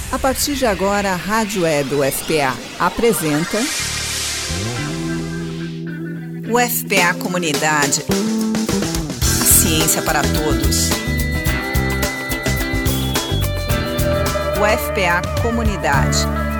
A partir de agora, a Rádio Web UFPA apresenta UFPA Comunidade. A ciência para todos. UFPA Comunidade.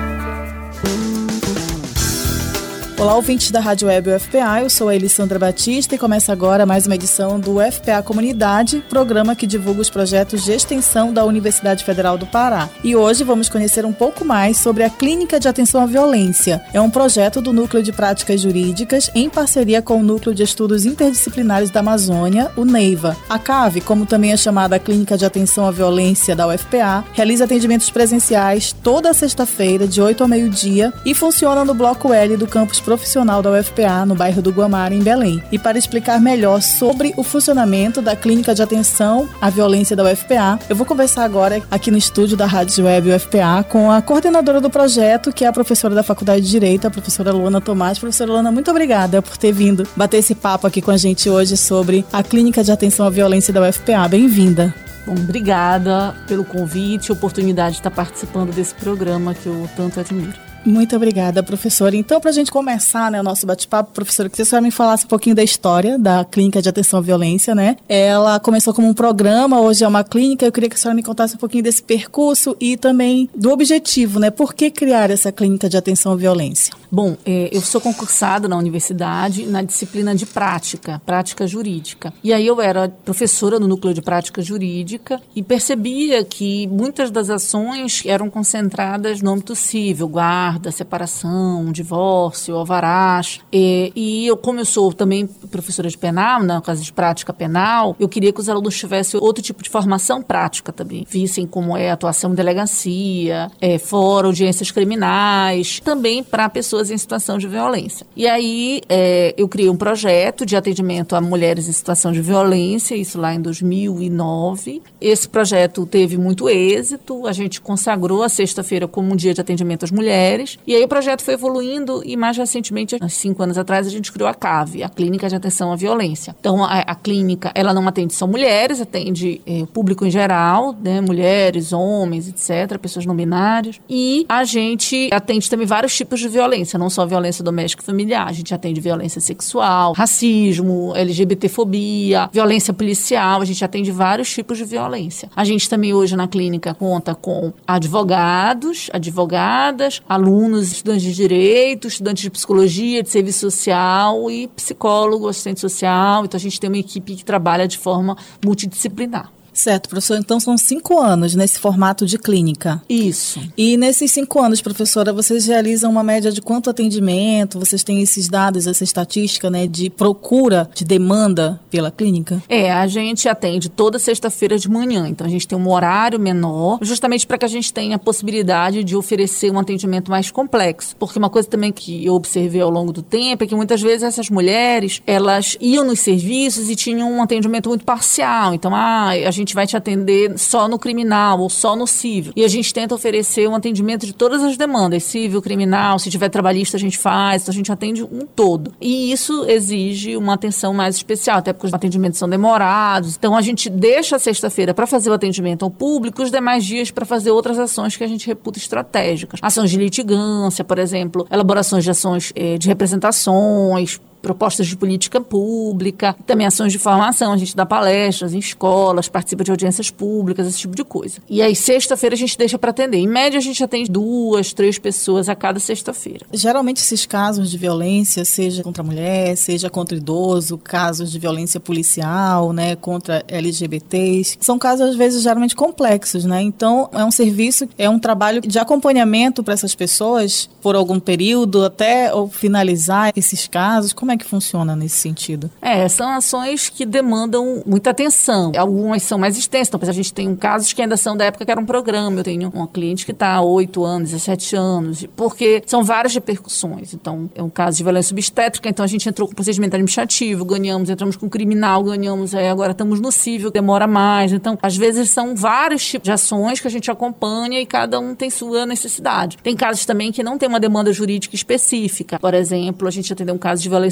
Olá, ouvintes da Rádio Web UFPA, eu sou a Elisandra Batista e começa agora mais uma edição do UFPA Comunidade, programa que divulga os projetos de extensão da Universidade Federal do Pará. E hoje vamos conhecer um pouco mais sobre a Clínica de Atenção à Violência. É um projeto do Núcleo de Práticas Jurídicas em parceria com o Núcleo de Estudos Interdisciplinares da Amazônia, o NEIVA. A CAV, como também é chamada a Clínica de Atenção à Violência da UFPA, realiza atendimentos presenciais toda sexta-feira, de 8 ao meio-dia, e funciona no Bloco L do campus profissional da UFPA, no bairro do Guamara, em Belém. E para explicar melhor sobre o funcionamento da Clínica de Atenção à Violência da UFPA, eu vou conversar agora aqui no estúdio da Rádio Web UFPA com a coordenadora do projeto, que é a professora da Faculdade de Direito, a professora Luana Tomás. Professora Luana, muito obrigada por ter vindo bater esse papo aqui com a gente hoje sobre a Clínica de Atenção à Violência da UFPA. Bem-vinda. Bom, obrigada pelo convite e oportunidade de estar participando desse programa que eu tanto admiro. Muito obrigada, professora. Então, para a gente começar, o nosso bate-papo, professora, que você me falasse um pouquinho da história da Clínica de Atenção à Violência, né? Ela começou como um programa, hoje é uma clínica. Eu queria que a senhora me contasse um pouquinho desse percurso e também do objetivo, né? Por que criar essa Clínica de Atenção à Violência? Bom, eu sou concursada na universidade na disciplina de prática jurídica. E aí eu era professora no Núcleo de Prática Jurídica e percebia que muitas das ações eram concentradas no âmbito civil, guarda, separação, divórcio, alvarás. E eu, como eu sou também professora de penal, na casa de prática penal, eu queria que os alunos tivessem outro tipo de formação prática também. Vissem como é a atuação em delegacia, fora audiências criminais, também para pessoas em situação de violência. E aí eu criei um projeto de atendimento a mulheres em situação de violência, isso lá em 2009. Esse projeto teve muito êxito, a gente consagrou a sexta-feira como um dia de atendimento às mulheres, e aí o projeto foi evoluindo e mais recentemente, há 5 anos atrás, a gente criou a CAV, a Clínica de Atenção à Violência. Então a clínica, ela não atende só mulheres, atende o público em geral, né, mulheres, homens, etc., pessoas não binárias, e a gente atende também vários tipos de violência, não só violência doméstica e familiar, a gente atende violência sexual, racismo, LGBTfobia, violência policial, a gente atende vários tipos de violência. A gente também hoje na clínica conta com advogados, advogadas, alunos, estudantes de direito, estudantes de psicologia, de serviço social e psicólogo, assistente social, então a gente tem uma equipe que trabalha de forma multidisciplinar. Certo, professora. Então, são 5 anos nesse formato de clínica. Isso. E nesses 5 anos, professora, vocês realizam uma média de quanto atendimento? Vocês têm esses dados, essa estatística, né, de procura, de demanda pela clínica? A gente atende toda sexta-feira de manhã. Então, a gente tem um horário menor, justamente para que a gente tenha a possibilidade de oferecer um atendimento mais complexo. Porque uma coisa também que eu observei ao longo do tempo é que muitas vezes essas mulheres, elas iam nos serviços e tinham um atendimento muito parcial. Então, a gente vai te atender só no criminal ou só no civil. E a gente tenta oferecer um atendimento de todas as demandas, civil, criminal, se tiver trabalhista a gente faz, então a gente atende um todo. E isso exige uma atenção mais especial, até porque os atendimentos são demorados. Então a gente deixa a sexta-feira para fazer o atendimento ao público, os demais dias para fazer outras ações que a gente reputa estratégicas. Ações de litigância, por exemplo, elaborações de ações de representações, propostas de política pública, também ações de formação, a gente dá palestras em escolas, participa de audiências públicas, esse tipo de coisa. E aí, sexta-feira, a gente deixa para atender. Em média, a gente atende 2, 3 pessoas a cada sexta-feira. Geralmente, esses casos de violência, seja contra a mulher, seja contra o idoso, casos de violência policial, né, contra LGBTs, são casos, às vezes, geralmente complexos, né? Então, é um serviço, é um trabalho de acompanhamento para essas pessoas por algum período, até ou finalizar esses casos. Como é que funciona nesse sentido? São ações que demandam muita atenção. Algumas são mais extensas. Então, a gente tem casos que ainda são da época que era um programa. Eu tenho uma cliente que está há 8 anos, 17 anos, porque são várias repercussões. Então, é um caso de violência obstétrica, então a gente entrou com procedimento administrativo, ganhamos, entramos com criminal, ganhamos, agora estamos no civil, demora mais. Então, às vezes são vários tipos de ações que a gente acompanha e cada um tem sua necessidade. Tem casos também que não tem uma demanda jurídica específica. Por exemplo, a gente atendeu um caso de violência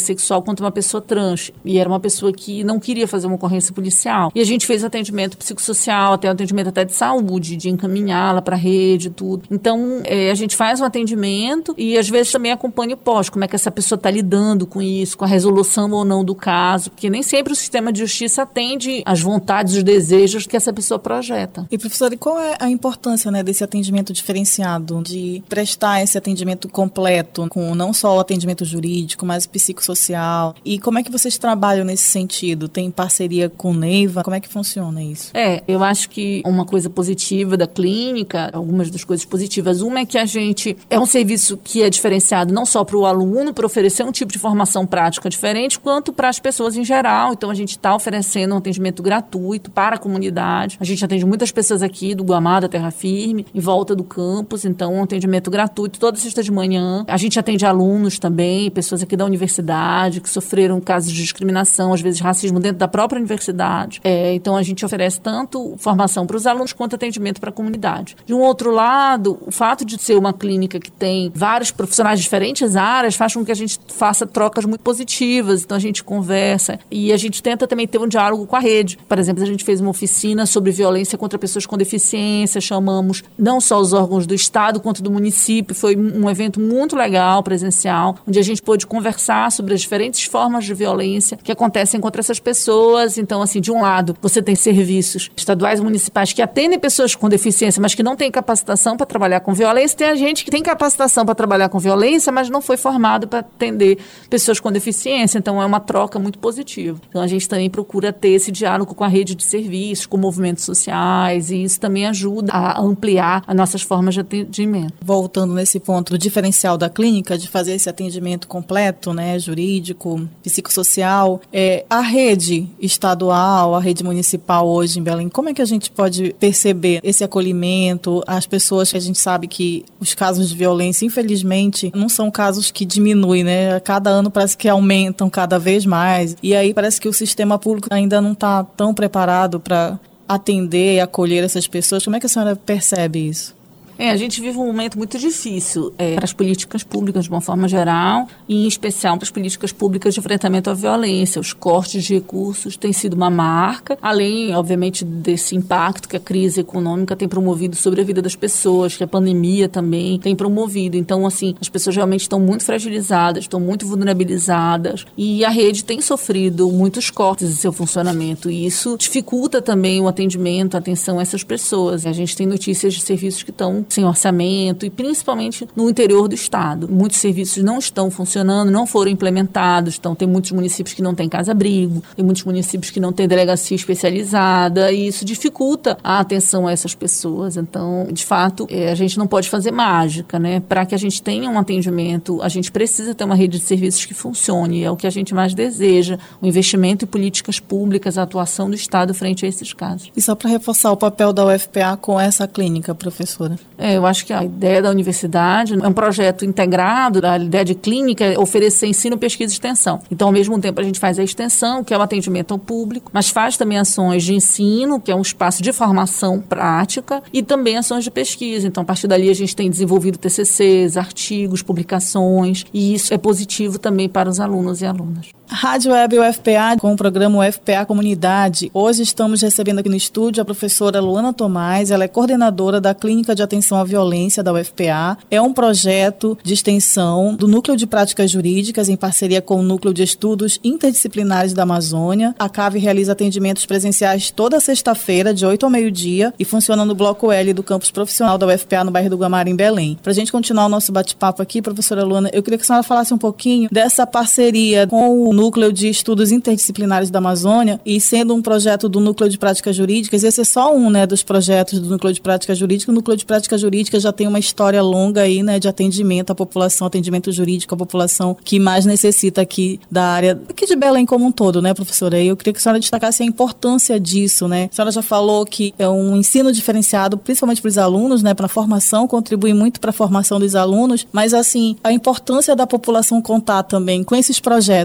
sexual contra uma pessoa trans. E era uma pessoa que não queria fazer uma ocorrência policial. E a gente fez atendimento psicossocial, até atendimento até de saúde, de encaminhá-la para a rede, tudo. Então, a gente faz um atendimento e às vezes também acompanha o pós, como é que essa pessoa está lidando com isso, com a resolução ou não do caso, porque nem sempre o sistema de justiça atende às vontades, os desejos que essa pessoa projeta. E, professora, e qual é a importância, né, desse atendimento diferenciado, de prestar esse atendimento completo, com não só o atendimento jurídico, mas o psicossocial? E como é que vocês trabalham nesse sentido? Tem parceria com o Neiva? Como é que funciona isso? Eu acho que uma coisa positiva da clínica, algumas das coisas positivas, uma é que a gente é um serviço que é diferenciado não só para o aluno, para oferecer um tipo de formação prática diferente, quanto para as pessoas em geral. Então, a gente está oferecendo um atendimento gratuito para a comunidade. A gente atende muitas pessoas aqui do Guamá, da Terra Firme, em volta do campus, então um atendimento gratuito toda sexta de manhã. A gente atende alunos também, pessoas aqui da universidade que sofreram casos de discriminação, às vezes racismo dentro da própria universidade. Então, a gente oferece tanto formação para os alunos quanto atendimento para a comunidade. De um outro lado, o fato de ser uma clínica que tem vários profissionais de diferentes áreas faz com que a gente faça trocas muito positivas. Então, a gente conversa e a gente tenta também ter um diálogo com a rede. Por exemplo, a gente fez uma oficina sobre violência contra pessoas com deficiência, chamamos não só os órgãos do Estado quanto do município. Foi um evento muito legal, presencial, onde a gente pôde conversar sobre as diferentes formas de violência que acontecem contra essas pessoas. Então, assim, de um lado, você tem serviços estaduais e municipais que atendem pessoas com deficiência, mas que não têm capacitação para trabalhar com violência. Tem a gente que tem capacitação para trabalhar com violência, mas não foi formado para atender pessoas com deficiência. Então, é uma troca muito positiva. Então, a gente também procura ter esse diálogo com a rede de serviços, com movimentos sociais, e isso também ajuda a ampliar as nossas formas de atendimento. Voltando nesse ponto do diferencial da clínica, de fazer esse atendimento completo, né, jurídico, psicossocial, a rede estadual, a rede municipal hoje em Belém, como é que a gente pode perceber esse acolhimento? As pessoas, que a gente sabe que os casos de violência, infelizmente, não são casos que diminuem, né? A cada ano parece que aumentam cada vez mais. E aí parece que o sistema público ainda não está tão preparado para atender e acolher essas pessoas. Como é que a senhora percebe isso? A gente vive um momento muito difícil para as políticas públicas de uma forma geral e em especial para as políticas públicas de enfrentamento à violência. Os cortes de recursos têm sido uma marca, além, obviamente, desse impacto que a crise econômica tem promovido sobre a vida das pessoas, que a pandemia também tem promovido. Então, assim, as pessoas realmente estão muito fragilizadas, estão muito vulnerabilizadas e a rede tem sofrido muitos cortes em seu funcionamento e isso dificulta também o atendimento, a atenção a essas pessoas. A gente tem notícias de serviços que estão sem orçamento e principalmente no interior do estado. Muitos serviços não estão funcionando, não foram implementados, então tem muitos municípios que não têm casa-abrigo, tem muitos municípios que não têm delegacia especializada e isso dificulta a atenção a essas pessoas. Então, de fato, a gente não pode fazer mágica, né? Para que a gente tenha um atendimento, a gente precisa ter uma rede de serviços que funcione, é o que a gente mais deseja, o investimento em políticas públicas, a atuação do Estado frente a esses casos. E só para reforçar o papel da UFPA com essa clínica, professora? Eu acho que a ideia da universidade é um projeto integrado, a ideia de clínica é oferecer ensino, pesquisa e extensão. Então, ao mesmo tempo, a gente faz a extensão, que é o atendimento ao público, mas faz também ações de ensino, que é um espaço de formação prática, e também ações de pesquisa. Então, a partir dali, a gente tem desenvolvido TCCs, artigos, publicações, e isso é positivo também para os alunos e alunas. Rádio Web UFPA, com o programa UFPA Comunidade. Hoje estamos recebendo aqui no estúdio a professora Luana Tomás, ela é coordenadora da Clínica de Atenção à Violência da UFPA. É um projeto de extensão do Núcleo de Práticas Jurídicas em parceria com o Núcleo de Estudos Interdisciplinares da Amazônia. A CAV realiza atendimentos presenciais toda sexta-feira, de 8 ao meio-dia, e funciona no Bloco L do campus profissional da UFPA, no bairro do Guamara, em Belém. Para a gente continuar o nosso bate-papo aqui, professora Luana, eu queria que a senhora falasse um pouquinho dessa parceria com o Núcleo de Estudos Interdisciplinares da Amazônia, e sendo um projeto do Núcleo de Práticas Jurídicas, esse é só um, né, dos projetos do Núcleo de Práticas Jurídicas. O Núcleo de Práticas Jurídicas já tem uma história longa aí, né, de atendimento à população, atendimento jurídico à população que mais necessita aqui da área, aqui de Belém como um todo, né, professora? E eu queria que a senhora destacasse a importância disso, né? A senhora já falou que é um ensino diferenciado, principalmente para os alunos, né, para a formação, contribui muito para a formação dos alunos, mas, assim, a importância da população contar também com esses projetos, né, do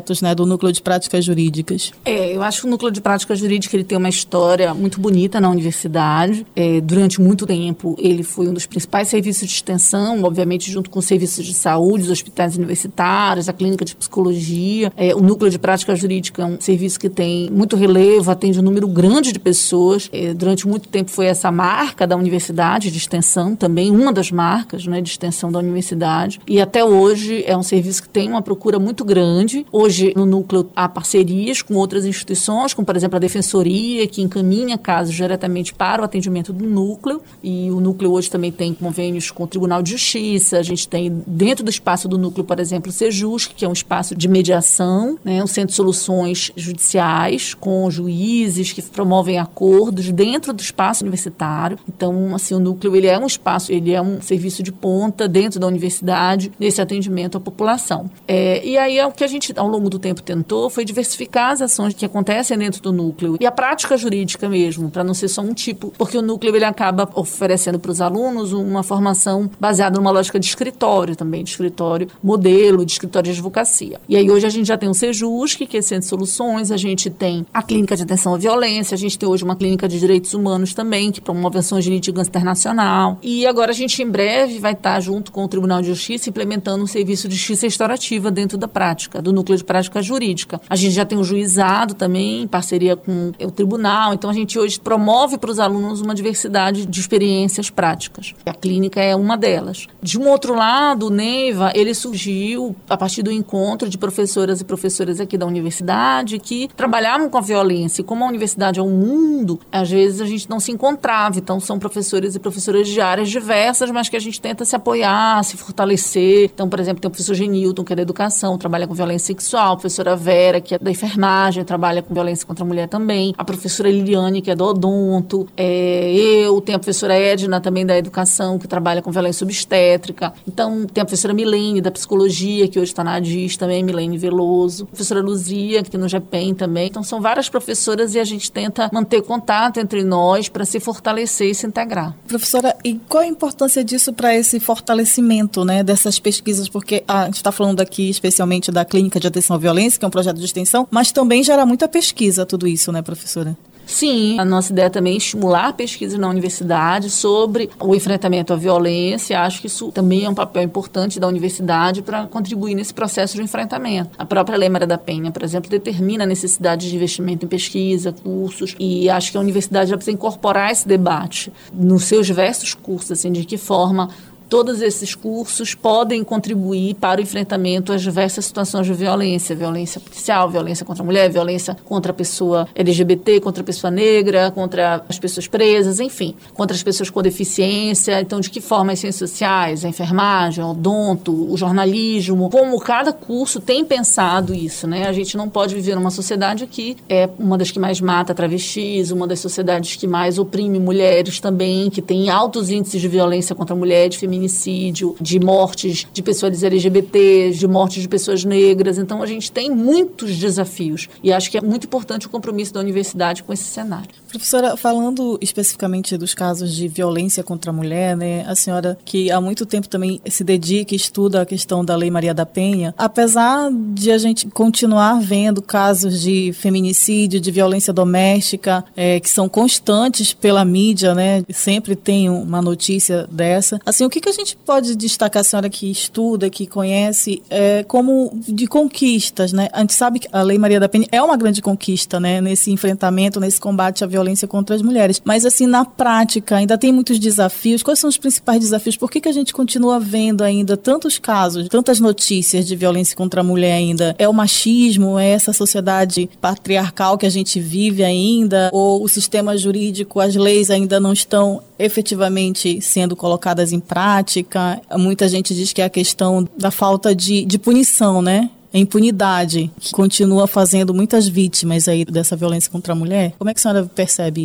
do Núcleo de Práticas Jurídicas? Eu acho que o Núcleo de Prática Jurídica ele tem uma história muito bonita na universidade. Durante muito tempo, ele foi um dos principais serviços de extensão, obviamente junto com os serviços de saúde, os hospitais universitários, a clínica de psicologia. O Núcleo de Prática Jurídica é um serviço que tem muito relevo, atende um número grande de pessoas. Durante muito tempo foi essa marca da universidade de extensão, também uma das marcas, né, de extensão da universidade. E até hoje é um serviço que tem uma procura muito grande. Hoje, no núcleo, há parcerias com outras instituições, como, por exemplo, a Defensoria, que encaminha casos diretamente para o atendimento do núcleo. E o núcleo hoje também tem convênios com o Tribunal de Justiça. A gente tem, dentro do espaço do núcleo, por exemplo, o Sejusc, que é um espaço de mediação, né, um centro de soluções judiciais com juízes que promovem acordos dentro do espaço universitário. Então, assim, o núcleo ele é um espaço, ele é um serviço de ponta dentro da universidade, nesse atendimento à população. E aí, o que a gente, ao longo do tempo, tentou foi diversificar as ações que acontecem dentro do núcleo e a prática jurídica mesmo, para não ser só um tipo, porque o núcleo ele acaba oferecendo para os alunos uma formação baseada numa lógica de escritório também, de escritório modelo, de escritório de advocacia. E aí hoje a gente já tem o Sejusc, que é Centro de Soluções, a gente tem a Clínica de Atenção à Violência, a gente tem hoje uma Clínica de Direitos Humanos também, que promove ações de litigância internacional. E agora a gente, em breve, vai estar junto com o Tribunal de Justiça implementando um serviço de justiça restaurativa dentro da prática, do Núcleo de Prática Jurídica. A gente já tem o juizado também, em parceria com o tribunal. Então, a gente hoje promove para os alunos uma diversidade de experiências práticas. A clínica é uma delas. De um outro lado, o Neiva, ele surgiu a partir do encontro de professoras e professores aqui da universidade que trabalhavam com a violência. E como a universidade é um mundo, às vezes a gente não se encontrava. Então, são professores e professoras de áreas diversas, mas que a gente tenta se apoiar, se fortalecer. Então, por exemplo, tem o professor Genilton, que é da educação, trabalha com violência sexual. A professora Vera, que é da enfermagem, trabalha com violência contra a mulher também. A professora Liliane, que é do odonto. Tem a professora Edna, também da educação, que trabalha com violência obstétrica. Então, tem a professora Milene, da psicologia, que hoje está na ADIS também, Milene Veloso. A professora Luzia, que no GEPEN também. Então, são várias professoras e a gente tenta manter contato entre nós para se fortalecer e se integrar. Professora, e qual a importância disso para esse fortalecimento, né, dessas pesquisas? Porque a gente está falando aqui especialmente da Clínica de Atenção à Violência, que é um projeto de extensão, mas também gera muita pesquisa tudo isso, né, professora? Sim, a nossa ideia também é estimular pesquisas na universidade sobre o enfrentamento à violência. Acho que isso também é um papel importante da universidade para contribuir nesse processo de enfrentamento. A própria Lei Maria da Penha, por exemplo, determina a necessidade de investimento em pesquisa, cursos, e acho que a universidade já precisa incorporar esse debate nos seus diversos cursos, assim, de que forma todos esses cursos podem contribuir para o enfrentamento às diversas situações de violência policial, violência contra a mulher, violência contra a pessoa LGBT, contra a pessoa negra, contra as pessoas presas, enfim, contra as pessoas com deficiência. Então, de que forma as ciências sociais, a enfermagem, o odonto, o jornalismo, como cada curso tem pensado isso, né? A gente não pode viver numa sociedade que é uma das que mais mata travestis, uma das sociedades que mais oprime mulheres também, que tem altos índices de violência contra a mulher, de feminicídio, de mortes de pessoas LGBTs, de mortes de pessoas negras. Então, a gente tem muitos desafios e acho que é muito importante o compromisso da universidade com esse cenário. Professora, falando especificamente dos casos de violência contra a mulher, né, a senhora que há muito tempo também se dedica e estuda a questão da Lei Maria da Penha, apesar de a gente continuar vendo casos de feminicídio, de violência doméstica, que são constantes pela mídia, né, sempre tem uma notícia dessa, assim, o que a gente pode destacar, a senhora que estuda, que conhece, como de conquistas, né? A gente sabe que a Lei Maria da Penha é uma grande conquista, né? Nesse enfrentamento, nesse combate à violência contra as mulheres. Mas, assim, na prática, ainda tem muitos desafios. Quais são os principais desafios? Por que a gente continua vendo ainda tantos casos, tantas notícias de violência contra a mulher ainda? É o machismo? É essa sociedade patriarcal que a gente vive ainda? Ou o sistema jurídico, as leis ainda não estão efetivamente sendo colocadas em prática? Muita gente diz que é a questão da falta de punição, né? A impunidade, que continua fazendo muitas vítimas aí dessa violência contra a mulher. Como é que a senhora percebe isso?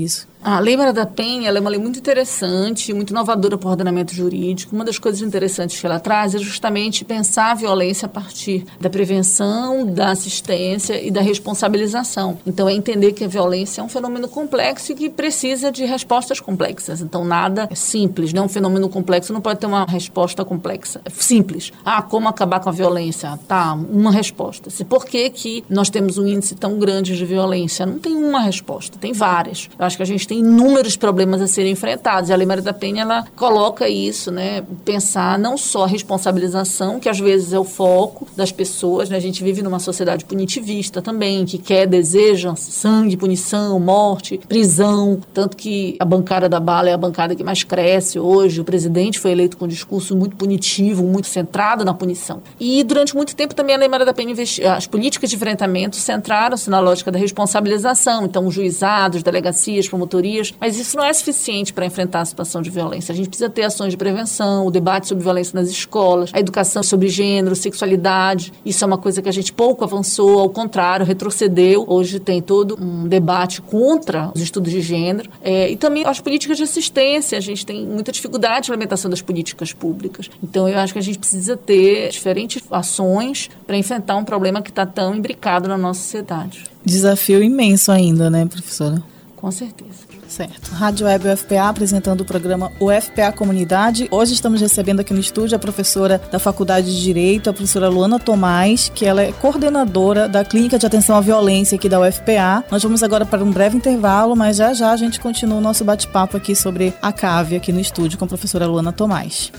A Lei Maria da Penha, ela é uma lei muito interessante, muito inovadora para o ordenamento jurídico. Uma das coisas interessantes que ela traz é justamente pensar a violência a partir da prevenção, da assistência e da responsabilização. Então, é entender que a violência é um fenômeno complexo e que precisa de respostas complexas. Então, nada é simples, né? Um fenômeno complexo não pode ter uma resposta complexa. É simples. Como acabar com a violência? Tá, uma resposta. Por que nós temos um índice tão grande de violência? Não tem uma resposta, tem várias. Eu acho que a gente tem inúmeros problemas a serem enfrentados. E a Lei Maria da Penha, ela coloca isso, né? Pensar não só a responsabilização, que às vezes é o foco das pessoas, né? A gente vive numa sociedade punitivista também, que deseja sangue, punição, morte, prisão. Tanto que a bancada da bala é a bancada que mais cresce hoje. O presidente foi eleito com um discurso muito punitivo, muito centrado na punição. E durante muito tempo também a Lei Maria da Penha as políticas de enfrentamento centraram-se na lógica da responsabilização. Então, os juizados, delegacias, promotorias, mas isso não é suficiente para enfrentar a situação de violência. A gente precisa ter ações de prevenção, o debate sobre violência nas escolas, a educação sobre gênero, sexualidade. Isso é uma coisa que a gente pouco avançou, ao contrário, retrocedeu. Hoje tem todo um debate contra os estudos de gênero. E também as políticas de assistência. A gente tem muita dificuldade de implementação das políticas públicas. Então, eu acho que a gente precisa ter diferentes ações para enfrentar um problema que está tão imbricado na nossa sociedade. Desafio imenso ainda, né, professora? Com certeza. Certo. Rádio Web UFPA apresentando o programa UFPA Comunidade. Hoje estamos recebendo aqui no estúdio a professora da Faculdade de Direito, a professora Luana Tomás, que ela é coordenadora da Clínica de Atenção à Violência aqui da UFPA. Nós vamos agora para um breve intervalo, mas já a gente continua o nosso bate-papo aqui sobre a CAV aqui no estúdio com a professora Luana Tomás.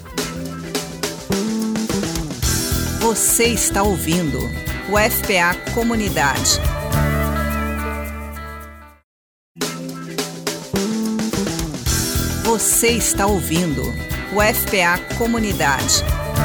Você está ouvindo o UFPA Comunidade. Você está ouvindo o UFPA Comunidade.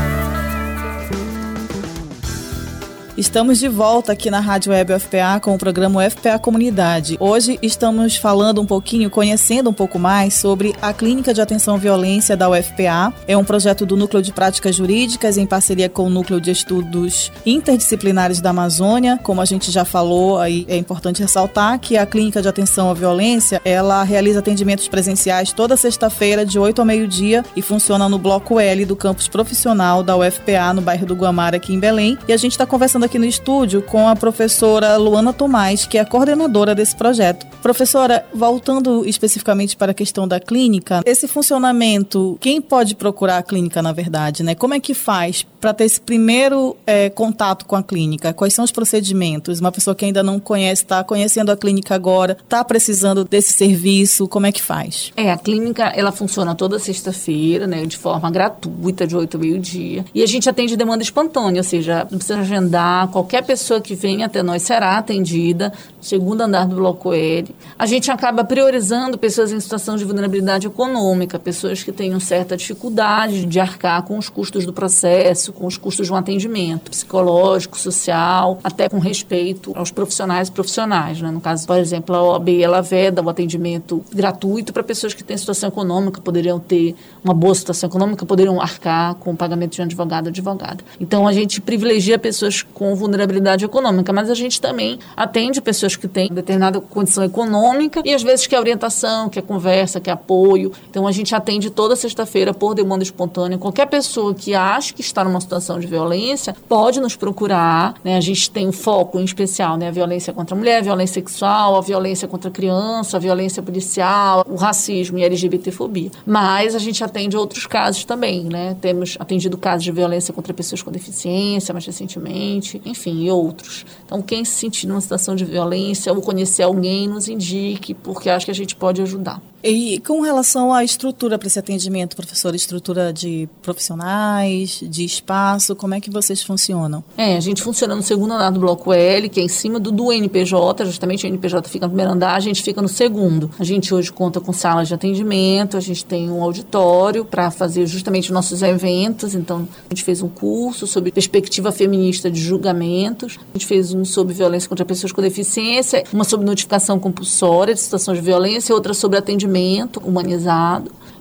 Estamos de volta aqui na Rádio Web UFPA com o programa UFPA Comunidade. Hoje estamos falando um pouquinho, conhecendo um pouco mais sobre a Clínica de Atenção à Violência da UFPA. É um projeto do Núcleo de Práticas Jurídicas em parceria com o Núcleo de Estudos Interdisciplinares da Amazônia. Como a gente já falou, aí é importante ressaltar que a Clínica de Atenção à Violência, ela realiza atendimentos presenciais toda sexta-feira de 8 ao meio-dia e funciona no Bloco L do campus profissional da UFPA, no bairro do Guamara, aqui em Belém. E a gente está conversando aqui no estúdio com a professora Luana Tomás, que é a coordenadora desse projeto. Professora, voltando especificamente para a questão da clínica, esse funcionamento, quem pode procurar a clínica, na verdade, né? Como é que faz para ter esse primeiro contato com a clínica? Quais são os procedimentos? Uma pessoa que ainda não conhece, está conhecendo a clínica agora, está precisando desse serviço, como é que faz? A clínica, ela funciona toda sexta-feira, né, de forma gratuita, de 8 ao meio-dia. E a gente atende demanda espontânea, ou seja, não precisa agendar. Qualquer pessoa que venha até nós será atendida no segundo andar do Bloco L. A gente acaba priorizando pessoas em situação de vulnerabilidade econômica, pessoas que tenham certa dificuldade de arcar com os custos do processo, com os custos de um atendimento psicológico, social, até com respeito aos profissionais e profissionais, né? No caso, por exemplo, a OAB, ela veda o atendimento gratuito para pessoas que têm situação econômica, poderiam ter uma boa situação econômica, poderiam arcar com o pagamento de um advogado ou advogada. Então, a gente privilegia pessoas com vulnerabilidade econômica, mas a gente também atende pessoas que têm determinada condição econômica e às vezes quer orientação, quer conversa, quer apoio. Então a gente atende toda sexta-feira por demanda espontânea. Qualquer pessoa que acha que está numa situação de violência pode nos procurar, né? A gente tem um foco em especial, né? A violência contra a mulher, a violência sexual, a violência contra a criança, a violência policial, o racismo e a LGBTfobia. Mas a gente atende outros casos também, né? Temos atendido casos de violência contra pessoas com deficiência mais recentemente, enfim, e outros. Então, quem se sentir numa situação de violência ou conhecer alguém, nos indique, porque acho que a gente pode ajudar. E com relação à estrutura para esse atendimento, professora, estrutura de profissionais, de espaço, como é que vocês funcionam? A gente funciona no segundo andar do Bloco L, que é em cima do NPJ, justamente o NPJ fica no primeiro andar, a gente fica no segundo. A gente hoje conta com salas de atendimento, a gente tem um auditório para fazer justamente nossos eventos, então a gente fez um curso sobre perspectiva feminista de julgamentos, a gente fez um sobre violência contra pessoas com deficiência, uma sobre notificação compulsória de situações de violência, outra sobre atendimento humanizado.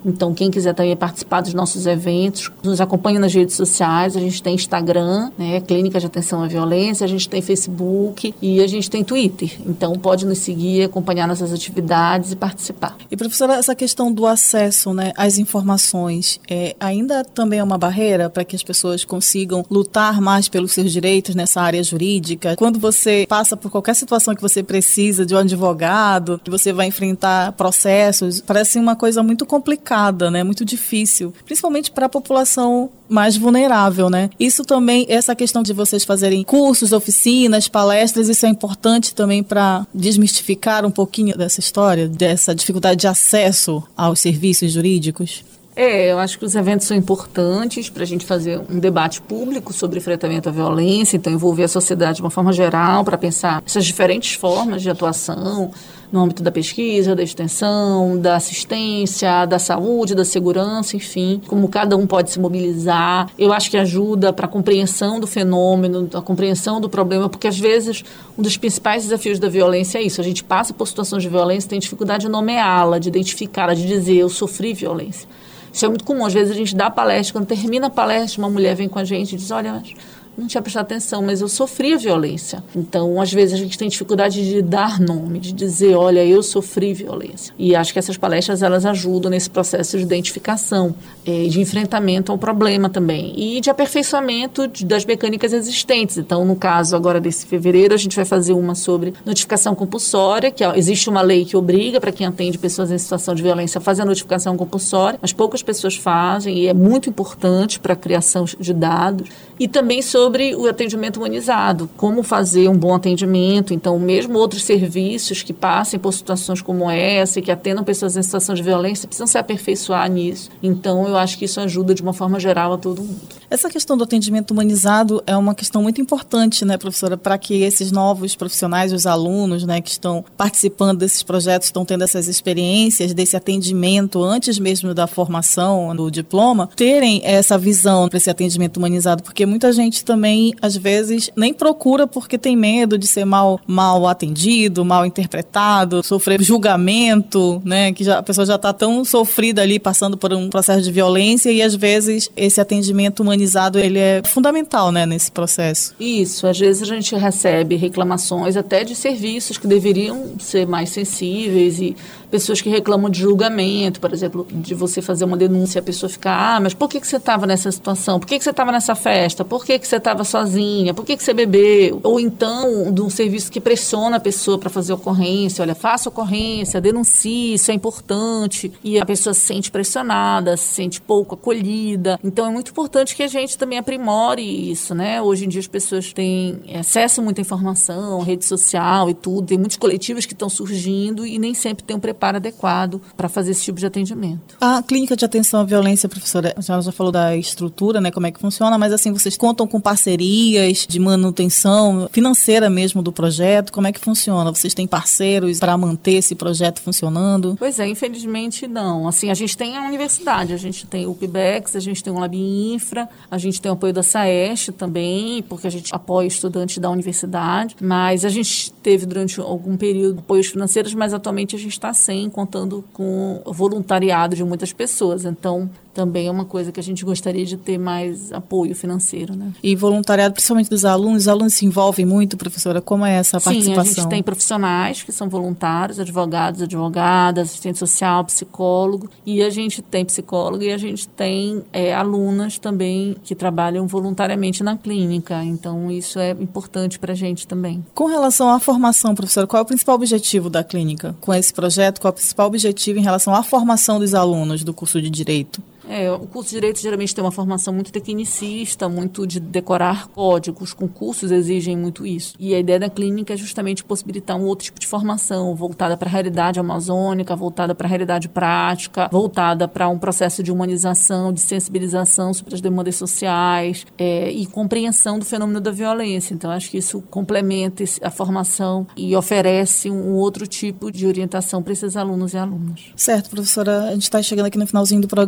Então, quem quiser também participar dos nossos eventos, nos acompanha nas redes sociais. A gente tem Instagram, né, Clínica de Atenção à Violência, a gente tem Facebook e a gente tem Twitter. Então, pode nos seguir, acompanhar nossas atividades e participar. E, professora, essa questão do acesso, né, às informações ainda também é uma barreira para que as pessoas consigam lutar mais pelos seus direitos nessa área jurídica? Quando você passa por qualquer situação que você precisa de um advogado, que você vai enfrentar processos, parece uma coisa muito complicada, né, muito difícil, principalmente para a população mais vulnerável, né? Isso também, essa questão de vocês fazerem cursos, oficinas, palestras, isso é importante também para desmistificar um pouquinho dessa história, dessa dificuldade de acesso aos serviços jurídicos? Eu acho que os eventos são importantes para a gente fazer um debate público sobre enfrentamento à violência, então envolver a sociedade de uma forma geral para pensar essas diferentes formas de atuação no âmbito da pesquisa, da extensão, da assistência, da saúde, da segurança, enfim, como cada um pode se mobilizar. Eu acho que ajuda para a compreensão do fenômeno, a compreensão do problema, porque às vezes um dos principais desafios da violência é isso, a gente passa por situações de violência e tem dificuldade de nomeá-la, de identificá-la, de dizer eu sofri violência. Isso é muito comum, às vezes a gente dá palestra, quando termina a palestra, uma mulher vem com a gente e diz, olha, não tinha prestado atenção, mas eu sofri a violência. Então, às vezes, a gente tem dificuldade de dar nome, de dizer, olha, eu sofri violência. E acho que essas palestras, elas ajudam nesse processo de identificação, de enfrentamento ao problema também. E de aperfeiçoamento das mecânicas existentes. Então, no caso agora desse fevereiro, a gente vai fazer uma sobre notificação compulsória, que existe uma lei que obriga para quem atende pessoas em situação de violência a fazer a notificação compulsória, mas poucas pessoas fazem e é muito importante para a criação de dados. E também sobre o atendimento humanizado, como fazer um bom atendimento. Então, mesmo outros serviços que passem por situações como essa e que atendam pessoas em situação de violência precisam se aperfeiçoar nisso. Então, eu acho que isso ajuda de uma forma geral a todo mundo. Essa questão do atendimento humanizado é uma questão muito importante, né, professora, para que esses novos profissionais, os alunos, né, que estão participando desses projetos, estão tendo essas experiências desse atendimento antes mesmo da formação, do diploma, terem essa visão para esse atendimento humanizado, porque muita gente também, às vezes, nem procura porque tem medo de ser mal atendido, mal interpretado, sofrer julgamento, né, que a pessoa já está tão sofrida ali, passando por um processo de violência e, às vezes, esse atendimento humanizado, ele é fundamental, né, nesse processo. Isso, às vezes a gente recebe reclamações até de serviços que deveriam ser mais sensíveis e pessoas que reclamam de julgamento, por exemplo, de você fazer uma denúncia e a pessoa ficar, mas por que você estava nessa situação? Por que você estava nessa festa? Por que você estava sozinha? Por que você bebeu? Ou então, de um serviço que pressiona a pessoa para fazer ocorrência, olha, faça ocorrência, denuncie, isso é importante, e a pessoa se sente pressionada, se sente pouco acolhida. Então, é muito importante que a gente também aprimore isso, né? Hoje em dia as pessoas têm acesso a muita informação, rede social e tudo, tem muitos coletivos que estão surgindo e nem sempre tem um preparo adequado para fazer esse tipo de atendimento. A clínica de atenção à violência, professora, a senhora já falou da estrutura, né, como é que funciona, mas assim, vocês contam com parcerias de manutenção financeira mesmo do projeto? Como é que funciona? Vocês têm parceiros para manter esse projeto funcionando? Pois é, infelizmente não. Assim, a gente tem a universidade, a gente tem o PIBEX, a gente tem o Lab Infra, a gente tem o apoio da SAEST também, porque a gente apoia estudantes da universidade, mas a gente teve durante algum período apoios financeiros, mas atualmente a gente está contando com o voluntariado de muitas pessoas. Então, também é uma coisa que a gente gostaria de ter mais apoio financeiro, né? E voluntariado, principalmente dos alunos, os alunos se envolvem muito, professora? Como é essa participação? Sim, a gente tem profissionais que são voluntários, advogados, advogadas, assistente social, psicólogo, e a gente tem psicólogo e a gente tem alunas também que trabalham voluntariamente na clínica. Então, isso é importante para a gente também. Com relação à formação, professora, qual é o principal objetivo da clínica com esse projeto? Qual é o principal objetivo em relação à formação dos alunos do curso de Direito? O curso de Direito geralmente tem uma formação muito tecnicista, muito de decorar códigos, concursos exigem muito isso. E a ideia da clínica é justamente possibilitar um outro tipo de formação, voltada para a realidade amazônica, voltada para a realidade prática, voltada para um processo de humanização, de sensibilização sobre as demandas sociais e compreensão do fenômeno da violência. Então, acho que isso complementa a formação e oferece um outro tipo de orientação para esses alunos e alunas. Certo, professora. A gente está chegando aqui no finalzinho do programa.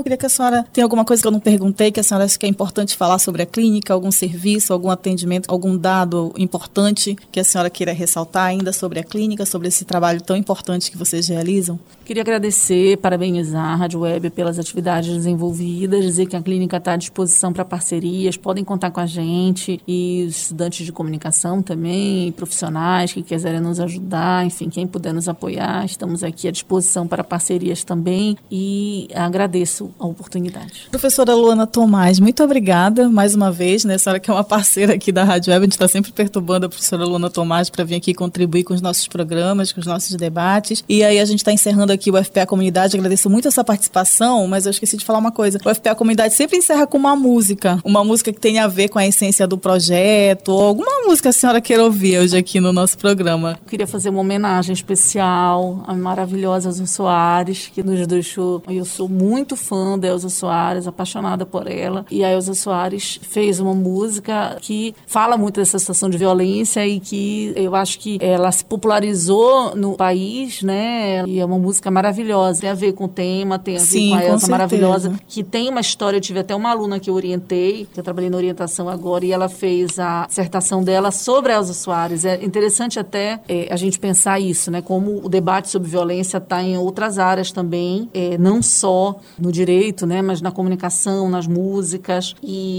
Eu queria que a senhora tenha alguma coisa que eu não perguntei, que a senhora acha que é importante falar sobre a clínica, algum serviço, algum atendimento, algum dado importante que a senhora queira ressaltar ainda sobre a clínica, sobre esse trabalho tão importante que vocês realizam? Queria agradecer, parabenizar a Rádio Web pelas atividades desenvolvidas, dizer que a clínica está à disposição para parcerias, podem contar com a gente, e os estudantes de comunicação também, e profissionais que quiserem nos ajudar, enfim, quem puder nos apoiar, estamos aqui à disposição para parcerias também, e agradeço a oportunidade. Professora Luana Tomás, muito obrigada mais uma vez, né? A senhora que é uma parceira aqui da Rádio Web, a gente está sempre perturbando a professora Luana Tomás para vir aqui contribuir com os nossos programas, com os nossos debates, e aí a gente está encerrando aqui o FPA Comunidade. Agradeço muito essa participação, mas eu esqueci de falar uma coisa. O FPA Comunidade sempre encerra com uma música que tenha a ver com a essência do projeto, ou alguma música a senhora queira ouvir hoje aqui no nosso programa. Eu queria fazer uma homenagem especial à maravilhosa Elza Soares, que nos deixou. Eu sou muito fã da Elza Soares, apaixonada por ela, e a Elza Soares fez uma música que fala muito dessa situação de violência e que eu acho que ela se popularizou no país, né? E é uma música maravilhosa, tem a ver com o tema, tem a ver com a Elza maravilhosa, que tem uma história. Eu tive até uma aluna que eu orientei, que eu trabalhei na orientação agora, e ela fez a dissertação dela sobre a Elza Soares. É interessante até a gente pensar isso, né? Como o debate sobre violência está em outras áreas também, não só no direito, né? Mas na comunicação, nas músicas.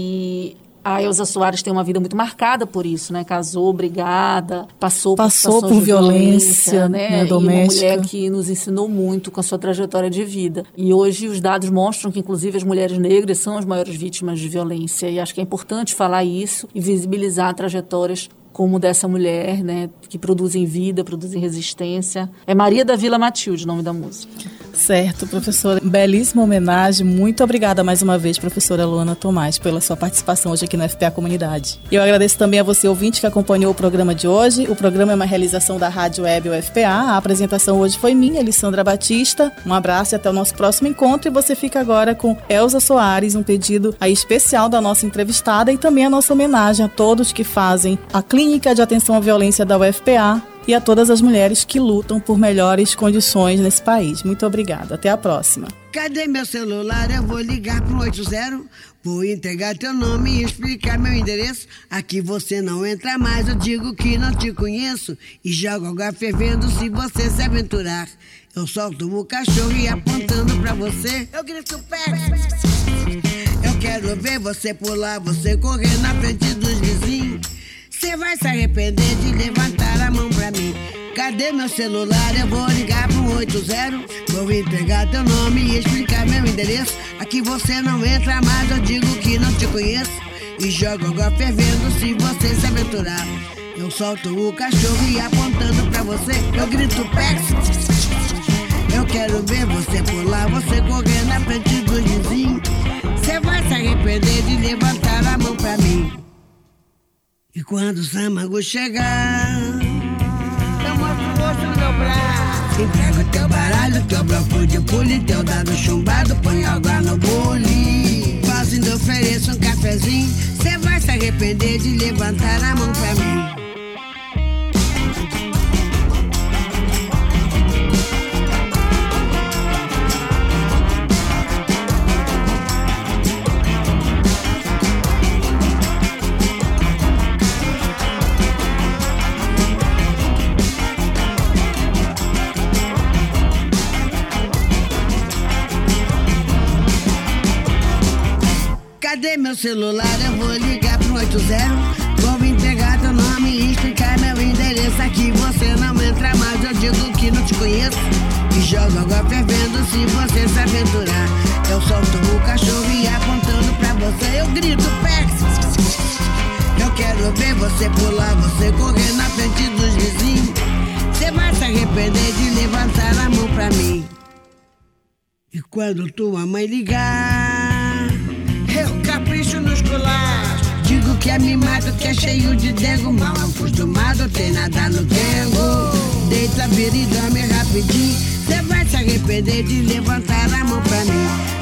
E a Elza Soares tem uma vida muito marcada por isso, né? Casou, brigada, passou por violência, né? Doméstica. E uma mulher que nos ensinou muito com a sua trajetória de vida. E hoje os dados mostram que, inclusive, as mulheres negras são as maiores vítimas de violência. E acho que é importante falar isso e visibilizar trajetórias como dessa mulher, né, que produzem vida, produzem resistência. É Maria da Vila Matilde, o nome da música. Certo, professora. Belíssima homenagem. Muito obrigada mais uma vez, professora Luana Tomás, pela sua participação hoje aqui no FPA Comunidade. E eu agradeço também a você, ouvinte, que acompanhou o programa de hoje. O programa é uma realização da Rádio Web UFPA. A apresentação hoje foi minha, Elissandra Batista. Um abraço e até o nosso próximo encontro. E você fica agora com Elza Soares, um pedido aí especial da nossa entrevistada, e também a nossa homenagem a todos que fazem a Clínica de Atenção à Violência da UFPA e a todas as mulheres que lutam por melhores condições nesse país. Muito obrigada. Até a próxima. Cadê meu celular? Eu vou ligar pro 80. Vou entregar teu nome e explicar meu endereço. Aqui você não entra mais, eu digo que não te conheço. E jogo água fervendo se você se aventurar. Eu solto o cachorro e apontando pra você, eu grito pé. Eu quero ver você pular, você correr na frente dos vizinhos. Você vai se arrepender de levantar a mão pra mim. Cadê meu celular? Eu vou ligar pro 80. Vou entregar teu nome e explicar meu endereço. Aqui você não entra mais, eu digo que não te conheço. E jogo água fervendo se você se aventurar. Eu solto o cachorro e apontando pra você, eu grito pé. Eu quero ver você pular, você correr na frente dos vizinhos. Você vai se arrepender de levantar a mão pra mim. E quando o Samago chegar, eu mostro o rosto no meu braço. Entrego o teu baralho, teu bloco de pule, teu dado chumbado, põe água no bule. Quase ainda ofereço um cafezinho, cê vai se arrepender de levantar a mão pra mim. Cadê meu celular? Eu vou ligar pro 80. Vou entregar teu nome e explicar meu endereço. Aqui você não entra mais, eu digo que não te conheço. E jogo água fervendo se você se aventurar. Eu solto o cachorro e apontando pra você, eu grito pé. Eu quero ver você pular, você correr na frente dos vizinhos. Você vai se arrepender de levantar a mão pra mim. E quando tua mãe ligar, eu capricho nos colares. Digo que é mimado, que é cheio de dengo. Mal acostumado, tem nada no dengo. Deita, vira e dorme rapidinho. Cê vai se arrepender de levantar a mão pra mim.